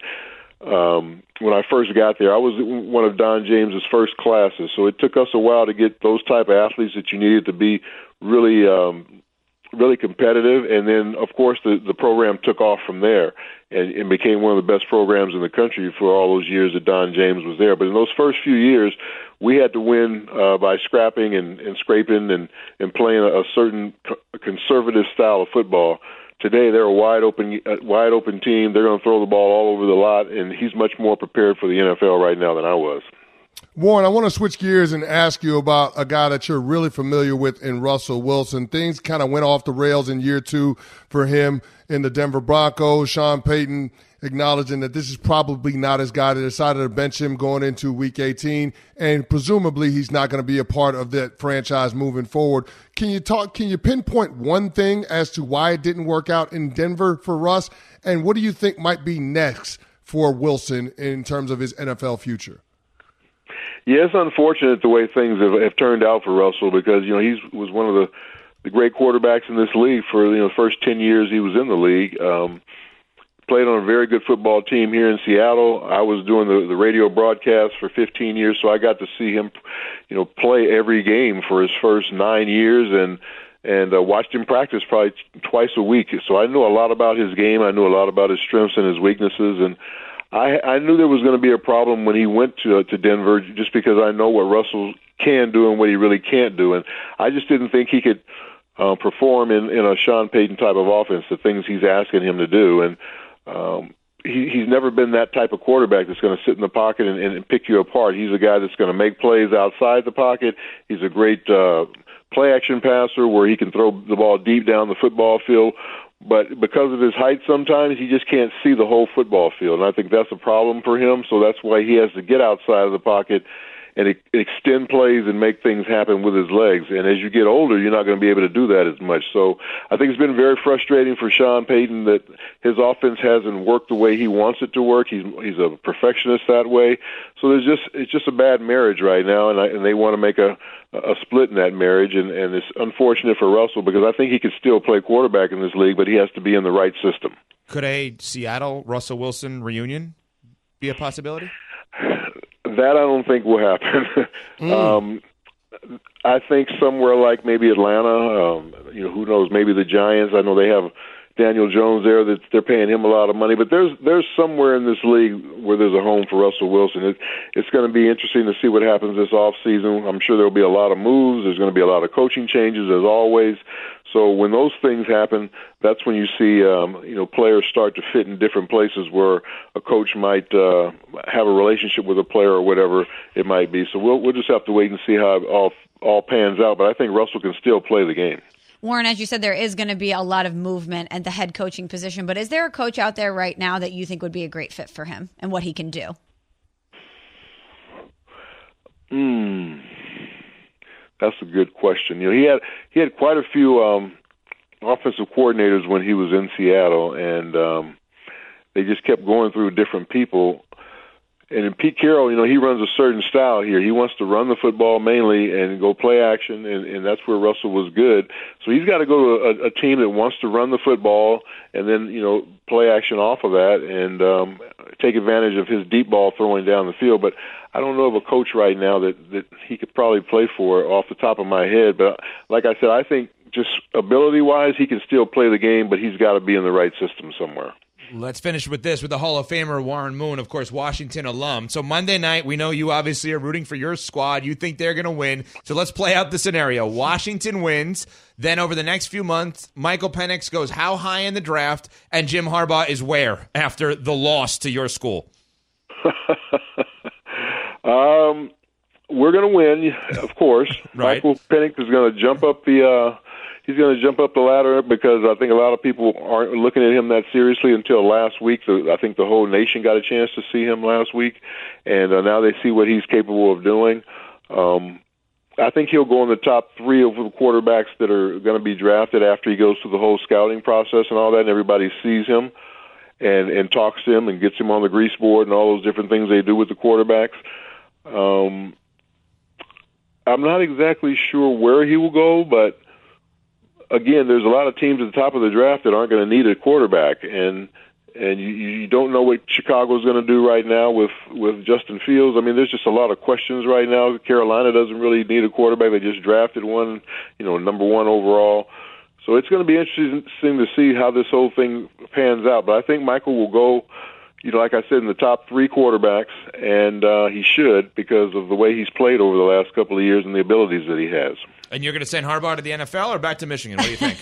Um, when I first got there, I was one of Don James's first classes, so it took us a while to get those type of athletes that you needed to be really, um, really competitive. And then, of course, the, the program took off from there and, and became one of the best programs in the country for all those years that Don James was there. But in those first few years, we had to win uh, by scrapping and, and scraping and, and playing a, a certain co- conservative style of football. Today, they're a wide open, uh, wide open team. They're going to throw the ball all over the lot, and he's much more prepared for the N F L right now than I was. Warren, I want to switch gears and ask you about a guy that you're really familiar with in Russell Wilson. Things kind of went off the rails in year two for him in the Denver Broncos. Sean Payton acknowledging that this is probably not his guy. They decided to bench him going into week eighteen, and presumably he's not going to be a part of that franchise moving forward. Can you talk, can you pinpoint one thing as to why it didn't work out in Denver for Russ? And what do you think might be next for Wilson in terms of his N F L future? Yeah, it's unfortunate the way things have, have turned out for Russell because, you know, he was one of the, the great quarterbacks in this league for, you know, the first ten years he was in the league. Um, played on a very good football team here in Seattle. I was doing the, the radio broadcast for fifteen years, so I got to see him, you know, play every game for his first nine years and and uh, watched him practice probably twice a week. So I knew a lot about his game. I knew a lot about his strengths and his weaknesses, and I, I knew there was going to be a problem when he went to uh, to Denver just because I know what Russell can do and what he really can't do. And I just didn't think he could uh, perform in, in a Sean Payton type of offense, the things he's asking him to do. And um, he, he's never been that type of quarterback that's going to sit in the pocket and, and pick you apart. He's a guy that's going to make plays outside the pocket. He's a great uh, play-action passer where he can throw the ball deep down the football field. But because of his height sometimes, he just can't see the whole football field. And I think that's a problem for him, so that's why he has to get outside of the pocket and extend plays and make things happen with his legs. And as you get older, you're not going to be able to do that as much. So I think it's been very frustrating for Sean Payton that his offense hasn't worked the way he wants it to work. He's he's a perfectionist that way. So there's just it's just a bad marriage right now, and I, and they want to make a a split in that marriage, and, and it's unfortunate for Russell because I think he could still play quarterback in this league, but he has to be in the right system. Could a Seattle Russell Wilson reunion be a possibility? That I don't think will happen. mm. um, I think somewhere like maybe Atlanta, um, you know, who knows, maybe the Giants. I know they have Daniel Jones there that they're paying him a lot of money. But there's there's somewhere in this league where there's a home for Russell Wilson. It, it's going to be interesting to see what happens this offseason. I'm sure there will be a lot of moves. There's going to be a lot of coaching changes, as always. So when those things happen, that's when you see um, you know players start to fit in different places where a coach might uh, have a relationship with a player or whatever it might be. So we'll we'll just have to wait and see how it all all pans out. But I think Russell can still play the game. Warren, as you said, there is going to be a lot of movement at the head coaching position, but is there a coach out there right now that you think would be a great fit for him and what he can do? Hmm, that's a good question. You know, he had he had quite a few um, offensive coordinators when he was in Seattle, and um, they just kept going through different people. And in Pete Carroll, you know, he runs a certain style here. He wants to run the football mainly and go play action, and, and that's where Russell was good. So he's got to go to a, a team that wants to run the football and then, you know, play action off of that and um, take advantage of his deep ball throwing down the field. But I don't know of a coach right now that, that he could probably play for off the top of my head. But like I said, I think just ability-wise, he can still play the game, but he's got to be in the right system somewhere. Let's finish with this with the Hall of Famer Warren Moon, of course, Washington alum. So Monday night, we know you obviously are rooting for your squad. You think they're going to win. So let's play out the scenario. Washington wins. Then over the next few months, Michael Penix goes how high in the draft, and Jim Harbaugh is where after the loss to your school? um, we're going to win, of course. Right. Michael Penix is going to jump up the uh, he's going to jump up the ladder because I think a lot of people aren't looking at him that seriously until last week. So I think the whole nation got a chance to see him last week, and uh, now they see what he's capable of doing. Um, I think he'll go in the top three of the quarterbacks that are going to be drafted after he goes through the whole scouting process and all that, and everybody sees him and, and talks to him and gets him on the grease board and all those different things they do with the quarterbacks. Um, I'm not exactly sure where he will go, but again, there's a lot of teams at the top of the draft that aren't going to need a quarterback, and and you, you don't know what Chicago's going to do right now with, with Justin Fields. I mean, there's just a lot of questions right now. Carolina doesn't really need a quarterback. They just drafted one, you know, number one overall. So it's going to be interesting to see how this whole thing pans out. But I think Michael will go, you know, like I said, in the top three quarterbacks, and uh, he should because of the way he's played over the last couple of years and the abilities that he has. And you're going to send Harbaugh to the N F L or back to Michigan? What do you think?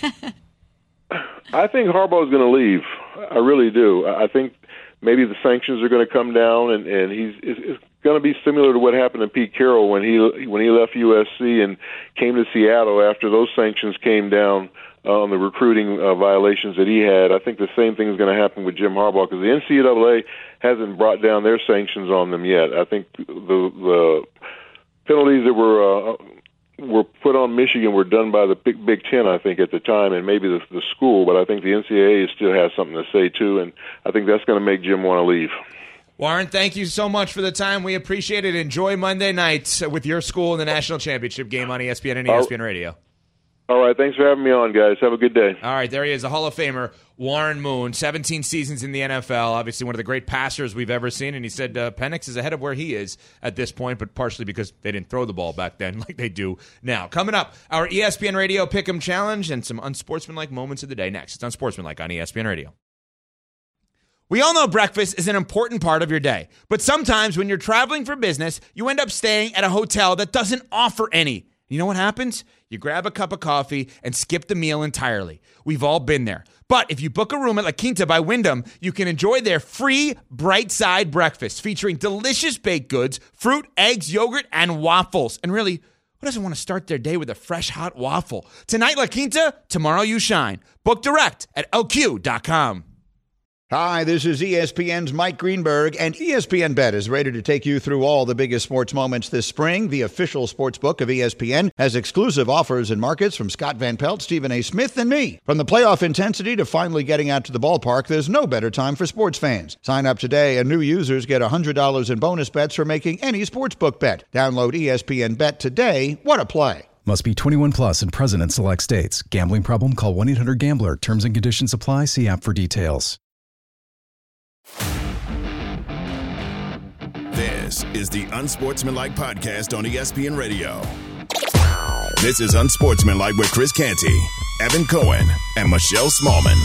I think Harbaugh is going to leave. I really do. I think maybe the sanctions are going to come down, and, and he's it's, it's going to be similar to what happened to Pete Carroll when he when he left U S C and came to Seattle after those sanctions came down on the recruiting uh, violations that he had. I think the same thing is going to happen with Jim Harbaugh because the N C double A hasn't brought down their sanctions on them yet. I think the the penalties that were uh, were put on Michigan were done by the Big, Big Ten, I think, at the time, and maybe the, the school, but I think the N C double A still has something to say, too, and I think that's going to make Jim want to leave. Warren, thank you so much for the time. We appreciate it. Enjoy Monday night with your school in the national championship game on E S P N and E S P N Radio. All right, thanks for having me on, guys. Have a good day. All right, there he is, the Hall of Famer, Warren Moon, seventeen seasons in the N F L, obviously one of the great passers we've ever seen, and he said uh, Penix is ahead of where he is at this point, but partially because they didn't throw the ball back then like they do now. Coming up, our E S P N Radio Pick'em Challenge and some unsportsmanlike moments of the day next. It's Unsportsmanlike on E S P N Radio. We all know breakfast is an important part of your day, but sometimes when you're traveling for business, you end up staying at a hotel that doesn't offer any. You know what happens? You grab a cup of coffee and skip the meal entirely. We've all been there. But if you book a room at La Quinta by Wyndham, you can enjoy their free Bright Side breakfast featuring delicious baked goods, fruit, eggs, yogurt, and waffles. And really, who doesn't want to start their day with a fresh, hot waffle? Tonight, La Quinta, tomorrow you shine. Book direct at L Q dot com. Hi, this is E S P N's Mike Greenberg, and E S P N Bet is ready to take you through all the biggest sports moments this spring. The official sports book of E S P N has exclusive offers and markets from Scott Van Pelt, Stephen A. Smith, and me. From the playoff intensity to finally getting out to the ballpark, there's no better time for sports fans. Sign up today, and new users get one hundred dollars in bonus bets for making any sportsbook bet. Download E S P N Bet today. What a play. Must be twenty-one plus and present in select states. Gambling problem? Call one eight hundred gambler. Terms and conditions apply. See app for details. This is the Unsportsmanlike Podcast on E S P N Radio. This is Unsportsmanlike with Chris Canty Evan Cohen and Michelle Smallman.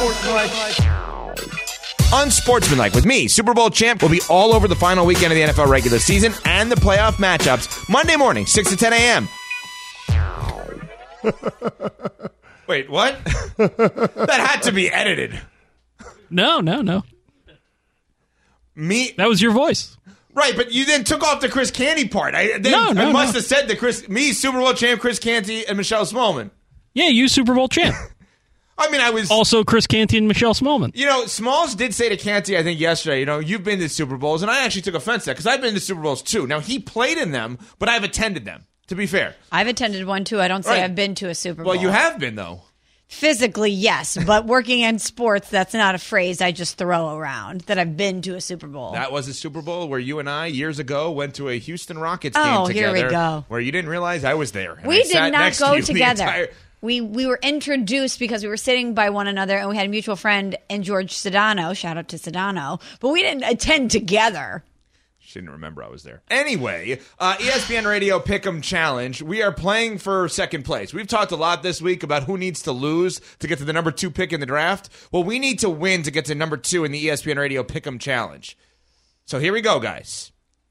Unsportsmanlike with me, Super Bowl champ, will be all over the final weekend of the N F L regular season and the playoff matchups Monday morning, six to ten a.m. Wait, what? That had to be edited. No, no, no. Me? That was your voice. Right, but you then took off the Chris Canty part. I, then no, no, I must no. have said the Chris, me, Super Bowl champ, Chris Canty, and Michelle Smallman. Yeah, you Super Bowl champ. I mean, I was... Also Chris Canty and Michelle Smallman. You know, Smalls did say to Canty, I think yesterday, you know, you've been to Super Bowls, and I actually took offense to that, because I've been to Super Bowls too. Now, he played in them, but I've attended them, to be fair. I've attended one too. I don't say Right. I've been to a Super Bowl. Well, you have been, though. Physically, yes, but working in sports, that's not a phrase I just throw around, that I've been to a Super Bowl. That was a Super Bowl where you and I, years ago, went to a Houston Rockets Oh, game here together. we go. Where you didn't realize I was there. and We I did sat not next to go you the together. entire- We we were introduced because we were sitting by one another, and we had a mutual friend in George Sedano. Shout out to Sedano. But we didn't attend together. She didn't remember I was there. Anyway, uh, E S P N Radio Pick'em Challenge. We are playing for second place. We've talked a lot this week about who needs to lose to get to the number two pick in the draft. Well, we need to win to get to number two in the E S P N Radio Pick'em Challenge. So here we go, guys.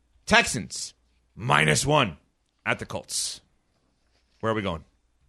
Texans, minus one at the Colts. Where are we going?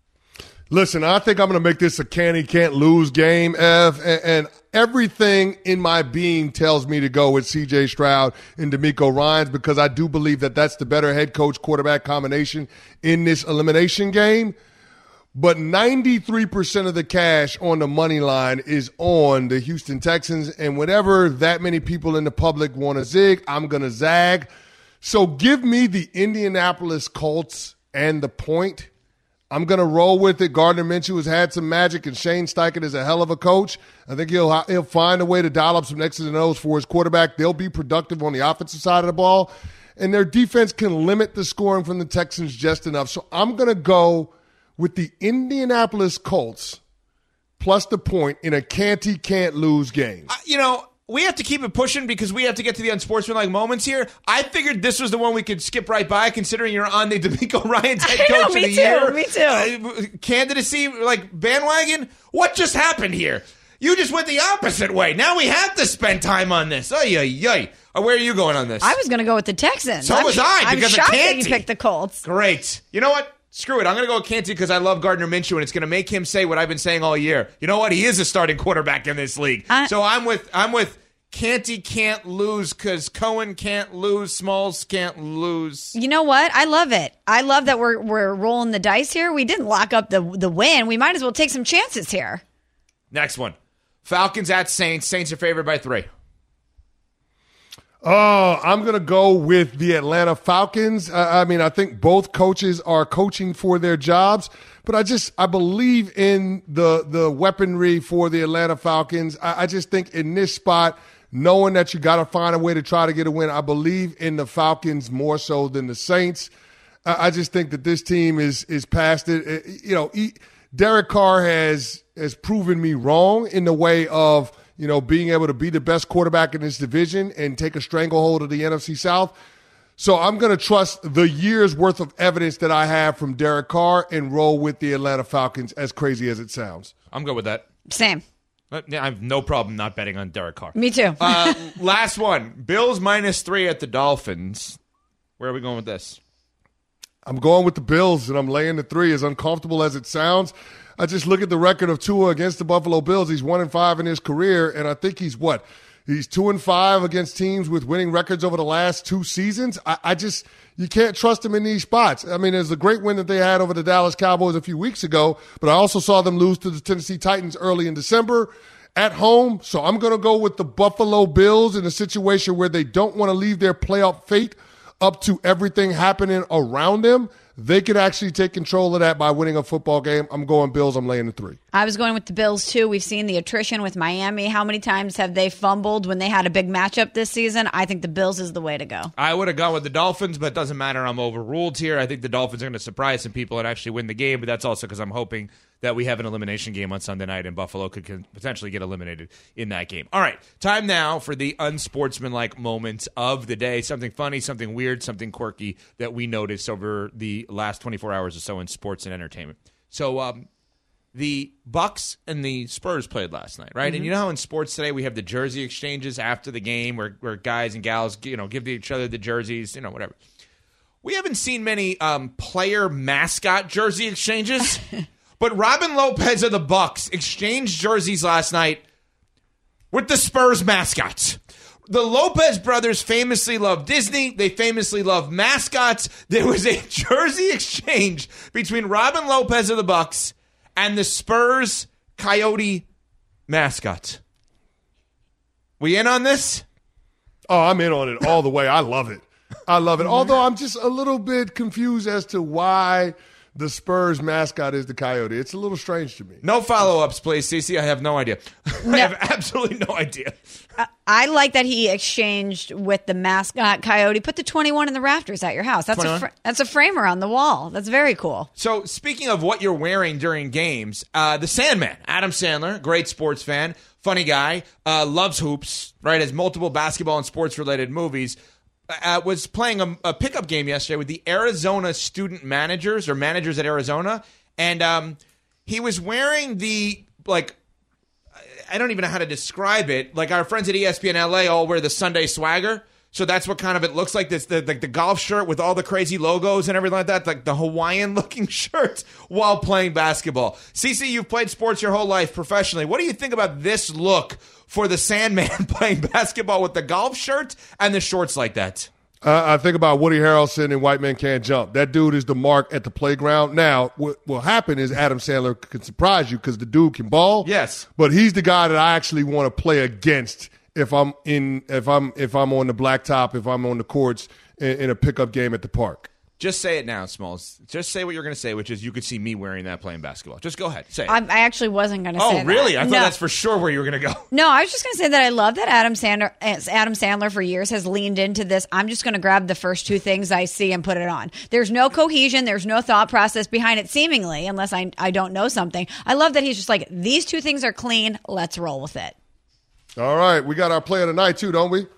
Listen, I think I'm going to make this a can he can't lose game, Ev, and, and everything in my being tells me to go with C J Stroud and DeMeco Ryans because I do believe that that's the better head coach quarterback combination in this elimination game. But ninety-three percent of the cash on the money line is on the Houston Texans, and whenever that many people in the public want to zig, I'm going to zag. So give me the Indianapolis Colts and the point. I'm going to roll with it. Gardner Minshew has had some magic, and Shane Steichen is a hell of a coach. I think he'll he'll find a way to dial up some X's and O's for his quarterback. They'll be productive on the offensive side of the ball, and their defense can limit the scoring from the Texans just enough. So I'm going to go with the Indianapolis Colts plus the point in a can't-he can't lose game. Uh, you know, we have to keep it pushing because we have to get to the unsportsmanlike moments here. I figured this was the one we could skip right by, considering you're on the DeMeco Ryans head I know, coach of me the too, year. me too. Uh, candidacy, like bandwagon. What just happened here? You just went the opposite way. Now we have to spend time on this. Ay, ay, ay. Uh, Where are you going on this? I was going to go with the Texans. So I'm, was I, I'm because of shocked that Canty. you picked the Colts. Great. You know what? Screw it. I'm going to go with Canty because I love Gardner Minshew, and it's going to make him say what I've been saying all year. You know what? He is a starting quarterback in this league. I- so I'm with I'm with Canty can't lose because Cohen can't lose, Smalls can't lose. You know what? I love it. I love that we're we're rolling the dice here. We didn't lock up the the win. We might as well take some chances here. Next one. Falcons at Saints. Saints are favored by three. Oh, I'm going to go with the Atlanta Falcons. I, I mean, I think both coaches are coaching for their jobs, but I just I believe in the the weaponry for the Atlanta Falcons. I, I just think in this spot, knowing that you got to find a way to try to get a win, I believe in the Falcons more so than the Saints. I, I just think that this team is is past it. it you know, he, Derek Carr has has proven me wrong in the way of, you know, being able to be the best quarterback in this division and take a stranglehold of the N F C South. So I'm going to trust the year's worth of evidence that I have from Derek Carr and roll with the Atlanta Falcons, as crazy as it sounds. I'm good with that. Same. Uh, yeah, I have no problem not betting on Derek Carr. Me too. uh, last one. Bills minus three at the Dolphins. Where are we going with this? I'm going with the Bills, and I'm laying the three. As uncomfortable as it sounds, I just look at the record of Tua against the Buffalo Bills. He's one and five in his career, and I think he's what? He's two and five against teams with winning records over the last two seasons. I, I just you can't trust him in these spots. I mean, there's a great win that they had over the Dallas Cowboys a few weeks ago, but I also saw them lose to the Tennessee Titans early in December at home. So I'm going to go with the Buffalo Bills in a situation where they don't want to leave their playoff fate up to everything happening around them. They could actually take control of that by winning a football game. I'm going Bills. I'm laying the three. I was going with the Bills, too. We've seen the attrition with Miami. How many times have they fumbled when they had a big matchup this season? I think the Bills is the way to go. I would have gone with the Dolphins, but it doesn't matter. I'm overruled here. I think the Dolphins are going to surprise some people and actually win the game, but that's also because I'm hoping that we have an elimination game on Sunday night and Buffalo could potentially get eliminated in that game. All right, time now for the unsportsmanlike moments of the day. Something funny, something weird, something quirky that we noticed over the last twenty-four hours or so in sports and entertainment. So um, the Bucks and the Spurs played last night, right? Mm-hmm. And you know how in sports today we have the jersey exchanges after the game where, where guys and gals, you know, give each other the jerseys, you know, whatever. We haven't seen many um, player mascot jersey exchanges, but Robin Lopez of the Bucks exchanged jerseys last night with the Spurs mascots. The Lopez brothers famously love Disney. They famously love mascots. There was a jersey exchange between Robin Lopez of the Bucks and the Spurs Coyote mascot. We in on this? Oh, I'm in on it all the way. I love it. I love it. Although I'm just a little bit confused as to why the Spurs mascot is the Coyote. It's a little strange to me. No follow-ups, please, Cece. I have no idea. No. I have absolutely no idea. I, I like that he exchanged with the mascot Coyote. Put the twenty-one in the rafters at your house. That's a fr- that's a framer on the wall. That's very cool. So speaking of what you're wearing during games, uh, the Sandman, Adam Sandler, great sports fan, funny guy, uh, loves hoops, right, has multiple basketball and sports-related movies, Uh, was playing a, a pickup game yesterday with the Arizona student managers or managers at Arizona, and um, he was wearing the, like, I don't even know how to describe it. Like our friends at E S P N L A all wear the Sunday swagger, so that's what kind of it looks like. This the like the, the golf shirt with all the crazy logos and everything like that, like the Hawaiian-looking shirt while playing basketball. Cece, you've played sports your whole life professionally. What do you think about this look for the Sandman playing basketball with the golf shirt and the shorts like that? Uh, I think about Woody Harrelson in White Men Can't Jump. That dude is the mark at the playground. Now, what will happen is Adam Sandler can surprise you because the dude can ball. Yes. But he's the guy that I actually want to play against if I'm in if I'm if I'm on the blacktop, if I'm on the courts in, in a pickup game at the park. Just say it now, Smalls. Just say what you're going to say, which is you could see me wearing that playing basketball. Just go ahead. Say it. I, I actually wasn't going to oh, say that. really? I thought no. that's for sure where you were going to go. No, I was just going to say that I love that Adam Sandler, Adam Sandler for years has leaned into this. I'm just going to grab the first two things I see and put it on. There's no cohesion. There's no thought process behind it, seemingly, unless I, I don't know something. I love that he's just like, these two things are clean. Let's roll with it. All right. We got our play of the night, too, don't we?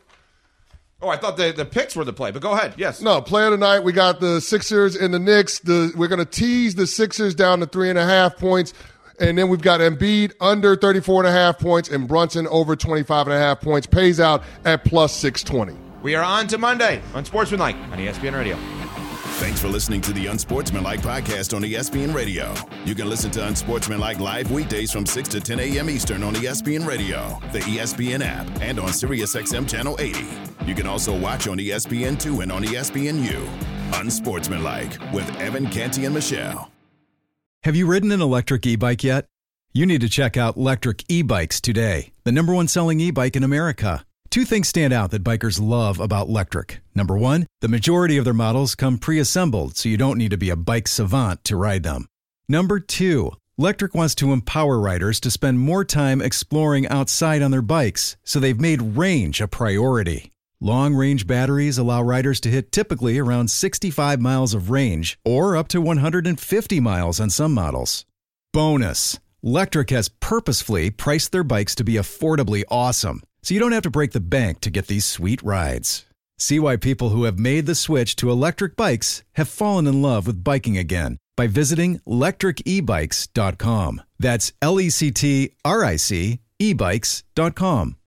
Oh, I thought the, the picks were the play, but go ahead. Yes. No, play of the night. We got the Sixers and the Knicks. The, we're going to tease the Sixers down to three and a half points. And then we've got Embiid under thirty-four and a half points and Brunson over twenty-five and a half points. Pays out at plus six twenty. We are on to Monday on Sportsmanlike on E S P N Radio. Thanks for listening to the Unsportsmanlike podcast on E S P N Radio. You can listen to Unsportsmanlike live weekdays from six to ten a.m. Eastern on E S P N Radio, the E S P N app, and on SiriusXM Channel eighty. You can also watch on E S P N two and on E S P N U. Unsportsmanlike with Evan, Canty, and Michelle. Have you ridden an electric e-bike yet? You need to check out Lectric E-Bikes today, the number one selling e-bike in America. Two things stand out that bikers love about Lectric. Number one, the majority of their models come pre-assembled, so you don't need to be a bike savant to ride them. Number two, Lectric wants to empower riders to spend more time exploring outside on their bikes, so they've made range a priority. Long-range batteries allow riders to hit typically around sixty-five miles of range, or up to one hundred fifty miles on some models. Bonus, Lectric has purposefully priced their bikes to be affordably awesome, so you don't have to break the bank to get these sweet rides. See why people who have made the switch to electric bikes have fallen in love with biking again by visiting lectric e bikes dot com. That's L E C T R I C e bikes dot com.